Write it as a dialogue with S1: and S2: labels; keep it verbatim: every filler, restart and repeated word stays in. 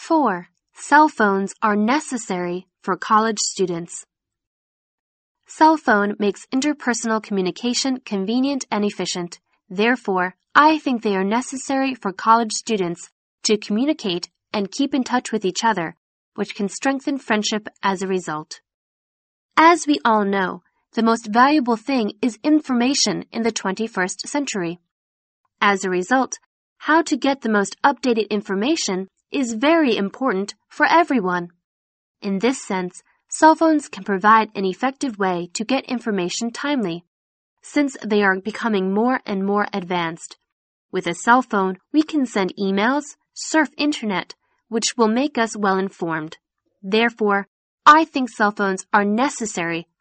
S1: four. Cell phones are necessary for college students. Cell phone makes interpersonal communication convenient and efficient. Therefore, I think they are necessary for college students to communicate and keep in touch with each other, which can strengthen friendship as a result. As we all know, the most valuable thing is information in the twenty-first century. As a result, how to get the most updated information is very important for everyone. In this sense, cell phones can provide an effective way to get information timely, since they are becoming more and more advanced. With a cell phone, we can send emails, surf internet, which will make us well informed. Therefore, I think cell phones are necessary